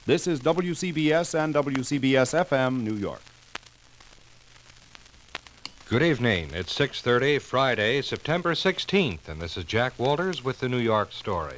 This is WCBS and WCBS-FM, New York. Good evening. It's 6:30, Friday, September 16th, and this is Jack Walters with the New York Story.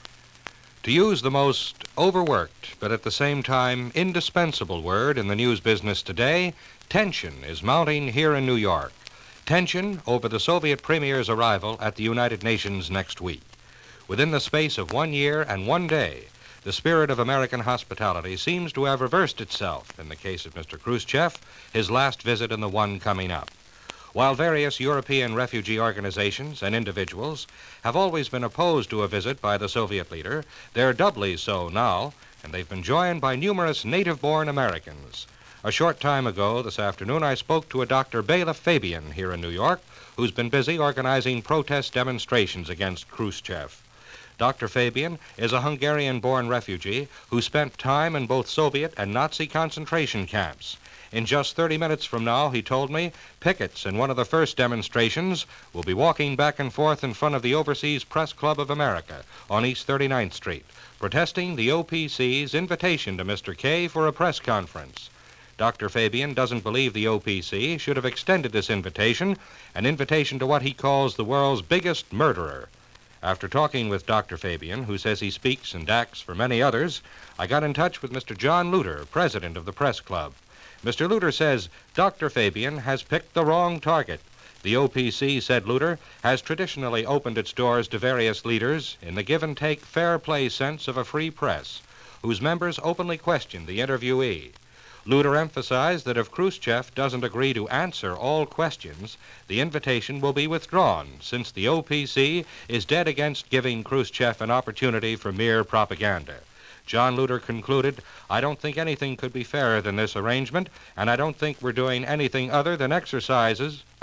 To use the most overworked, but at the same time indispensable word in the news business today, tension is mounting here in New York. Tension over the Soviet premier's arrival at the United Nations next week. Within the space of 1 year and 1 day, the spirit of American hospitality seems to have reversed itself in the case of Mr. Khrushchev, his last visit and the one coming up. While various European refugee organizations and individuals have always been opposed to a visit by the Soviet leader, they're doubly so now, and they've been joined by numerous native-born Americans. A short time ago, this afternoon, I spoke to a Dr. Bela Fabian here in New York, who's been busy organizing protest demonstrations against Khrushchev. Dr. Fabian is a Hungarian-born refugee who spent time in both Soviet and Nazi concentration camps. In just 30 minutes from now, he told me, pickets in one of the first demonstrations will be walking back and forth in front of the Overseas Press Club of America on East 39th Street, protesting the OPC's invitation to Mr. K for a press conference. Dr. Fabian doesn't believe the OPC should have extended this invitation, an invitation to what he calls the world's biggest murderer. After talking with Dr. Fabian, who says he speaks and acts for many others, I got in touch with Mr. John Luter, president of the Press Club. Mr. Luter says Dr. Fabian has picked the wrong target. The OPC, said Luter, has traditionally opened its doors to various leaders in the give-and-take fair play sense of a free press, whose members openly question the interviewee. Luter emphasized that if Khrushchev doesn't agree to answer all questions, the invitation will be withdrawn, since the OPC is dead against giving Khrushchev an opportunity for mere propaganda. John Luter concluded, I don't think anything could be fairer than this arrangement, and I don't think we're doing anything other than exercise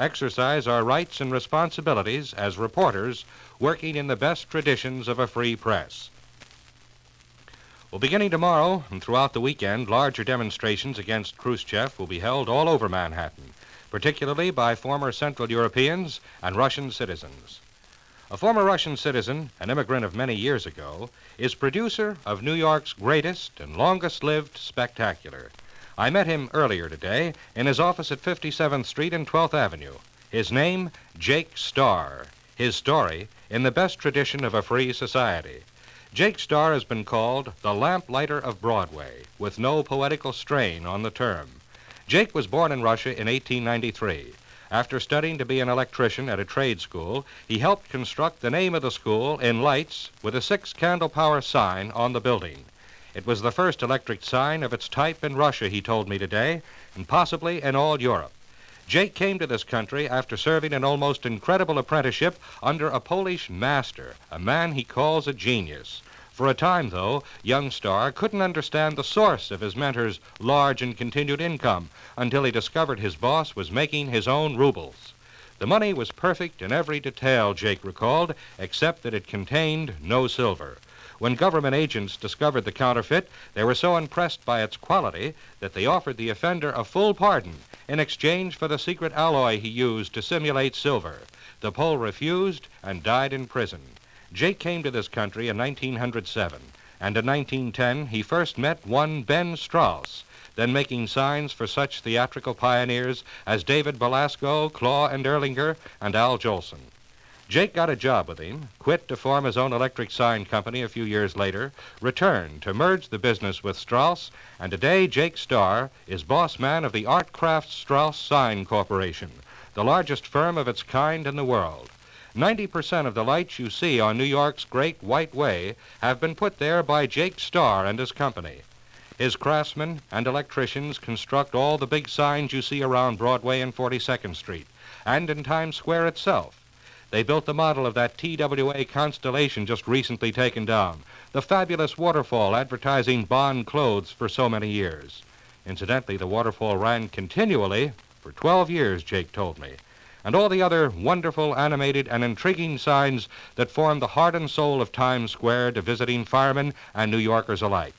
our rights and responsibilities as reporters working in the best traditions of a free press. Well, beginning tomorrow and throughout the weekend, larger demonstrations against Khrushchev will be held all over Manhattan, particularly by former Central Europeans and Russian citizens. A former Russian citizen, an immigrant of many years ago, is producer of New York's greatest and longest-lived spectacular. I met him earlier today in his office at 57th Street and 12th Avenue. His name, Jake Starr. His story, in the best tradition of a free society. Jake Starr has been called the lamplighter of Broadway, with no poetical strain on the term. Jake was born in Russia in 1893. After studying to be an electrician at a trade school, he helped construct the name of the school in lights with a 6-candle power sign on the building. It was the first electric sign of its type in Russia, he told me today, and possibly in all Europe. Jake came to this country after serving an almost incredible apprenticeship under a Polish master, a man he calls a genius. For a time, though, young Starr couldn't understand the source of his mentor's large and continued income until he discovered his boss was making his own rubles. The money was perfect in every detail, Jake recalled, except that it contained no silver. When government agents discovered the counterfeit, they were so impressed by its quality that they offered the offender a full pardon in exchange for the secret alloy he used to simulate silver. The Pole refused and died in prison. Jake came to this country in 1907, and in 1910 he first met one Ben Strauss, then making signs for such theatrical pioneers as David Belasco, Claw and Erlinger, and Al Jolson. Jake got a job with him, quit to form his own electric sign company a few years later, returned to merge the business with Strauss, and today Jake Starr is boss man of the Artcraft Strauss Sign Corporation, the largest firm of its kind in the world. 90% of the lights you see on New York's Great White Way have been put there by Jake Starr and his company. His craftsmen and electricians construct all the big signs you see around Broadway and 42nd Street, and in Times Square itself. They built the model of that TWA Constellation just recently taken down, the fabulous waterfall advertising Bond clothes for so many years. Incidentally, the waterfall ran continually for 12 years, Jake told me, and all the other wonderful, animated, and intriguing signs that form the heart and soul of Times Square to visiting firemen and New Yorkers alike.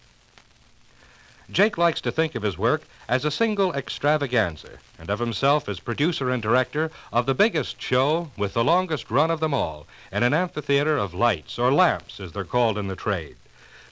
Jake likes to think of his work as a single extravaganza, and of himself as producer and director of the biggest show with the longest run of them all, in an amphitheater of lights, or lamps as they're called in the trade.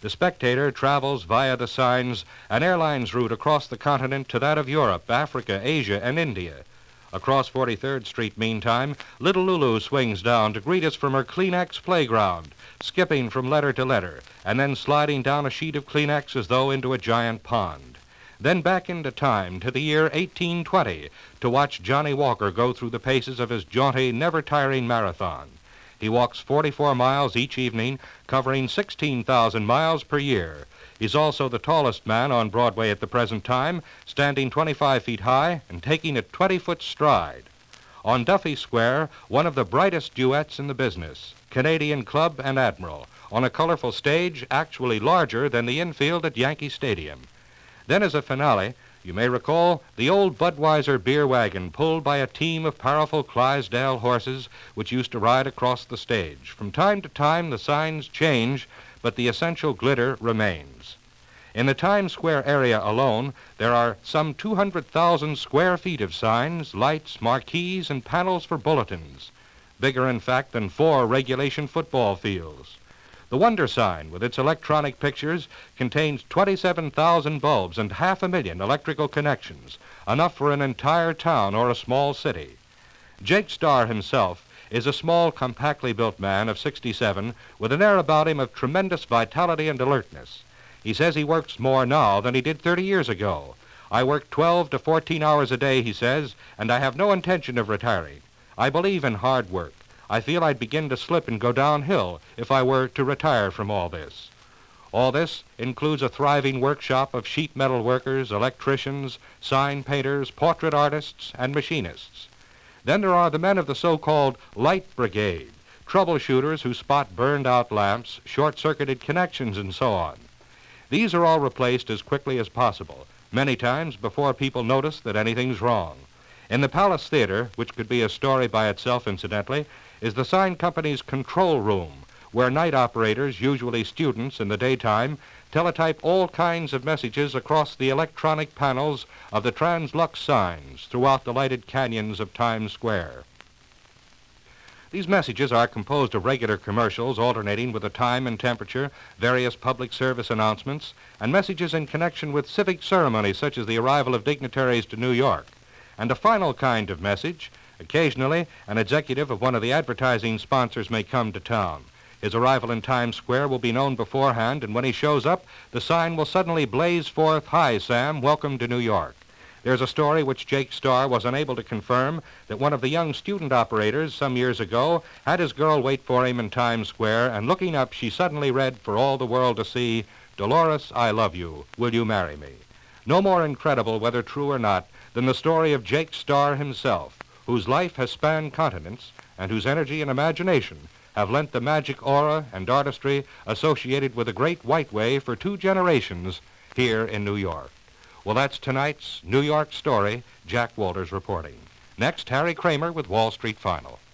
The spectator travels via the signs an airline's route across the continent to that of Europe, Africa, Asia, and India. Across 43rd Street, meantime, little Lulu swings down to greet us from her Kleenex playground, skipping from letter to letter, and then sliding down a sheet of Kleenex as though into a giant pond. Then back into time to the year 1820 to watch Johnny Walker go through the paces of his jaunty, never-tiring marathon. He walks 44 miles each evening, covering 16,000 miles per year. He's also the tallest man on Broadway at the present time, standing 25 feet high and taking a 20-foot stride. On Duffy Square, one of the brightest duets in the business, Canadian Club and Admiral, on a colorful stage actually larger than the infield at Yankee Stadium. Then as a finale, you may recall the old Budweiser beer wagon pulled by a team of powerful Clydesdale horses which used to ride across the stage. From time to time, the signs change, but the essential glitter remains. In the Times Square area alone, there are some 200,000 square feet of signs, lights, marquees, and panels for bulletins, bigger, in fact, than 4 regulation football fields. The Wonder Sign, with its electronic pictures, contains 27,000 bulbs and 500,000 electrical connections, enough for an entire town or a small city. Jake Starr himself is a small, compactly built man of 67 with an air about him of tremendous vitality and alertness. He says he works more now than he did 30 years ago. I work 12 to 14 hours a day, he says, and I have no intention of retiring. I believe in hard work. I feel I'd begin to slip and go downhill if I were to retire from all this. All this includes a thriving workshop of sheet metal workers, electricians, sign painters, portrait artists, and machinists. Then there are the men of the so-called Light Brigade, troubleshooters who spot burned-out lamps, short-circuited connections, and so on. These are all replaced as quickly as possible, many times before people notice that anything's wrong. In the Palace Theater, which could be a story by itself, incidentally, is the sign company's control room, where night operators, usually students in the daytime, teletype all kinds of messages across the electronic panels of the Translux signs throughout the lighted canyons of Times Square. These messages are composed of regular commercials alternating with the time and temperature, various public service announcements, and messages in connection with civic ceremonies such as the arrival of dignitaries to New York. And a final kind of message. Occasionally, an executive of one of the advertising sponsors may come to town. His arrival in Times Square will be known beforehand, and when he shows up, the sign will suddenly blaze forth, "Hi, Sam, welcome to New York." There's a story which Jake Starr was unable to confirm that one of the young student operators some years ago had his girl wait for him in Times Square, and looking up, she suddenly read for all the world to see, "Dolores, I love you. Will you marry me?" No more incredible, whether true or not, than the story of Jake Starr himself, whose life has spanned continents and whose energy and imagination have lent the magic aura and artistry associated with the Great White Way for 2 generations here in New York. Well, that's tonight's New York Story. Jack Walters reporting. Next, Harry Kramer with Wall Street Final.